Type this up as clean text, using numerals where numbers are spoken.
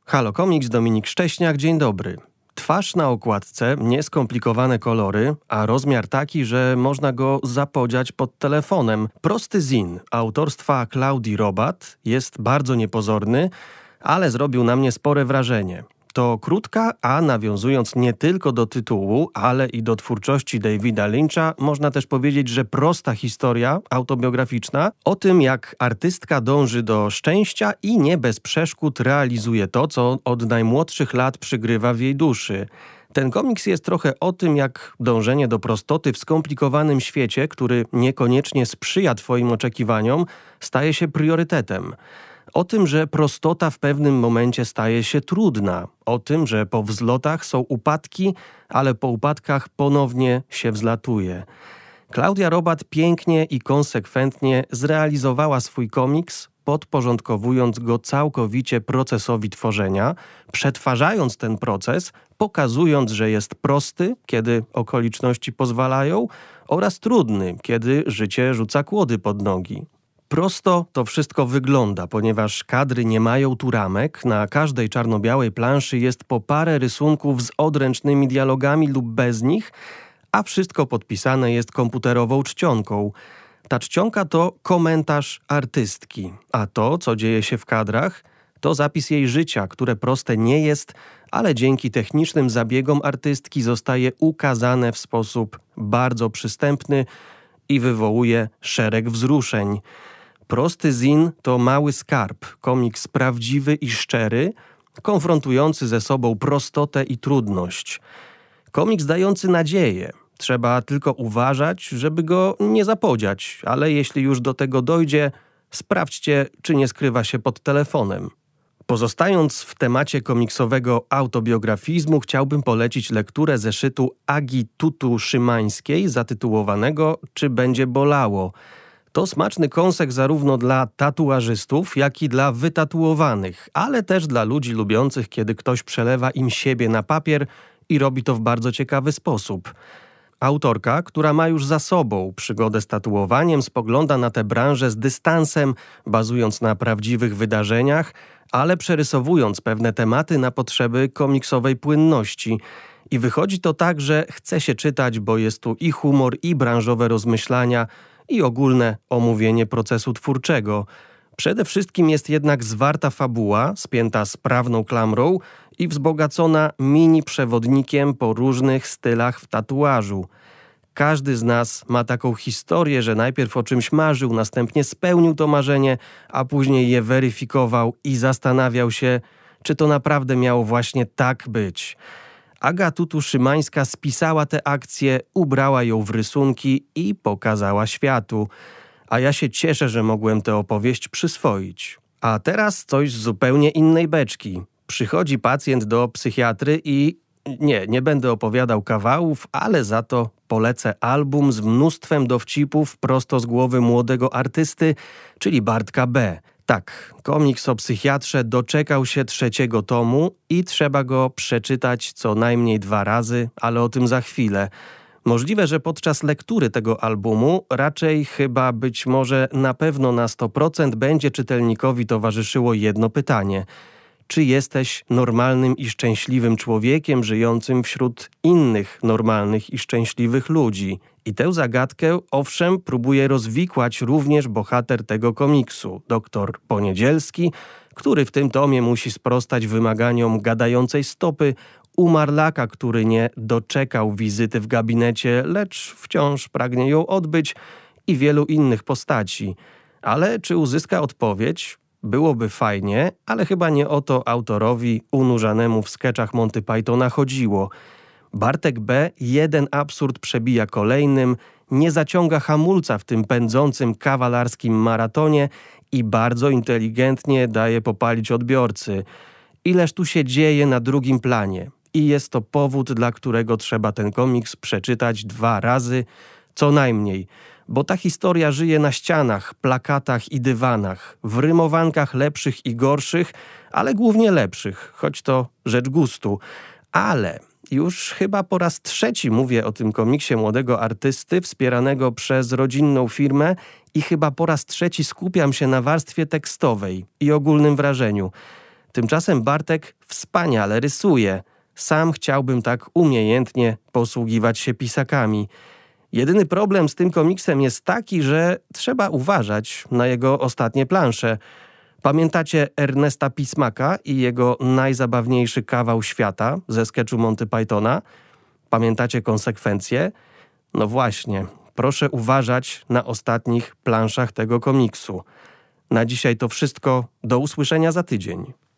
Halo Komiks, Dominik Szcześniak, dzień dobry. Twarz na okładce, nieskomplikowane kolory, a rozmiar taki, że można go zapodziać pod telefonem. Prosty zin autorstwa Claudii Robat jest bardzo niepozorny, ale zrobił na mnie spore wrażenie. To krótka, a nawiązując nie tylko do tytułu, ale i do twórczości Davida Lyncha, można też powiedzieć, że prosta historia autobiograficzna o tym, jak artystka dąży do szczęścia i nie bez przeszkód realizuje to, co od najmłodszych lat przygrywa w jej duszy. Ten komiks jest trochę o tym, jak dążenie do prostoty w skomplikowanym świecie, który niekoniecznie sprzyja twoim oczekiwaniom, staje się priorytetem. O tym, że prostota w pewnym momencie staje się trudna. O tym, że po wzlotach są upadki, ale po upadkach ponownie się wzlatuje. Claudia Robat pięknie i konsekwentnie zrealizowała swój komiks, podporządkowując go całkowicie procesowi tworzenia, przetwarzając ten proces, pokazując, że jest prosty, kiedy okoliczności pozwalają, oraz trudny, kiedy życie rzuca kłody pod nogi. Prosto to wszystko wygląda, ponieważ kadry nie mają tu ramek, na każdej czarno-białej planszy jest po parę rysunków z odręcznymi dialogami lub bez nich, a wszystko podpisane jest komputerową czcionką. Ta czcionka to komentarz artystki, a to, co dzieje się w kadrach, to zapis jej życia, które proste nie jest, ale dzięki technicznym zabiegom artystki zostaje ukazane w sposób bardzo przystępny i wywołuje szereg wzruszeń. Prosty zin to mały skarb, komiks prawdziwy i szczery, konfrontujący ze sobą prostotę i trudność. Komiks dający nadzieję. Trzeba tylko uważać, żeby go nie zapodziać, ale jeśli już do tego dojdzie, sprawdźcie, czy nie skrywa się pod telefonem. Pozostając w temacie komiksowego autobiografizmu, chciałbym polecić lekturę zeszytu Agi Tutu-Szymańskiej zatytułowanego Czy będzie bolało? To smaczny kąsek zarówno dla tatuażystów, jak i dla wytatuowanych, ale też dla ludzi lubiących, kiedy ktoś przelewa im siebie na papier i robi to w bardzo ciekawy sposób. Autorka, która ma już za sobą przygodę z tatuowaniem, spogląda na tę branżę z dystansem, bazując na prawdziwych wydarzeniach, ale przerysowując pewne tematy na potrzeby komiksowej płynności. I wychodzi to tak, że chce się czytać, bo jest tu i humor, i branżowe rozmyślania, i ogólne omówienie procesu twórczego. Przede wszystkim jest jednak zwarta fabuła, spięta sprawną klamrą i wzbogacona mini przewodnikiem po różnych stylach w tatuażu. Każdy z nas ma taką historię, że najpierw o czymś marzył, następnie spełnił to marzenie, a później je weryfikował i zastanawiał się, czy to naprawdę miało właśnie tak być. Aga Tutu-Szymańska spisała tę akcję, ubrała ją w rysunki i pokazała światu. A ja się cieszę, że mogłem tę opowieść przyswoić. A teraz coś z zupełnie innej beczki. Przychodzi pacjent do psychiatry i nie będę opowiadał kawałów, ale za to polecę album z mnóstwem dowcipów prosto z głowy młodego artysty, czyli Bartka B. Tak, komiks o psychiatrze doczekał się 3. tomu i trzeba go przeczytać co najmniej 2 razy, ale o tym za chwilę. Możliwe, że podczas lektury tego albumu, raczej chyba być może na pewno na 100% będzie czytelnikowi towarzyszyło jedno pytanie. Czy jesteś normalnym i szczęśliwym człowiekiem żyjącym wśród innych normalnych i szczęśliwych ludzi? I tę zagadkę, owszem, próbuje rozwikłać również bohater tego komiksu, dr Poniedzielski, który w tym tomie musi sprostać wymaganiom gadającej stopy, umarlaka, który nie doczekał wizyty w gabinecie, lecz wciąż pragnie ją odbyć, i wielu innych postaci. Ale czy uzyska odpowiedź? Byłoby fajnie, ale chyba nie o to autorowi unurzanemu w skeczach Monty Pythona chodziło. Bartek B. jeden absurd przebija kolejnym, nie zaciąga hamulca w tym pędzącym kawalarskim maratonie i bardzo inteligentnie daje popalić odbiorcy. Ileż tu się dzieje na drugim planie. I jest to powód, dla którego trzeba ten komiks przeczytać 2 razy, co najmniej. Bo ta historia żyje na ścianach, plakatach i dywanach, w rymowankach lepszych i gorszych, ale głównie lepszych, choć to rzecz gustu. Ale już chyba po raz 3 mówię o tym komiksie młodego artysty wspieranego przez rodzinną firmę i chyba po raz 3 skupiam się na warstwie tekstowej i ogólnym wrażeniu. Tymczasem Bartek wspaniale rysuje. Sam chciałbym tak umiejętnie posługiwać się pisakami. Jedyny problem z tym komiksem jest taki, że trzeba uważać na jego ostatnie plansze. Pamiętacie Ernesta Pismaka i jego najzabawniejszy kawał świata ze sketchu Monty Pythona? Pamiętacie konsekwencje? No właśnie, proszę uważać na ostatnich planszach tego komiksu. Na dzisiaj to wszystko. Do usłyszenia za tydzień.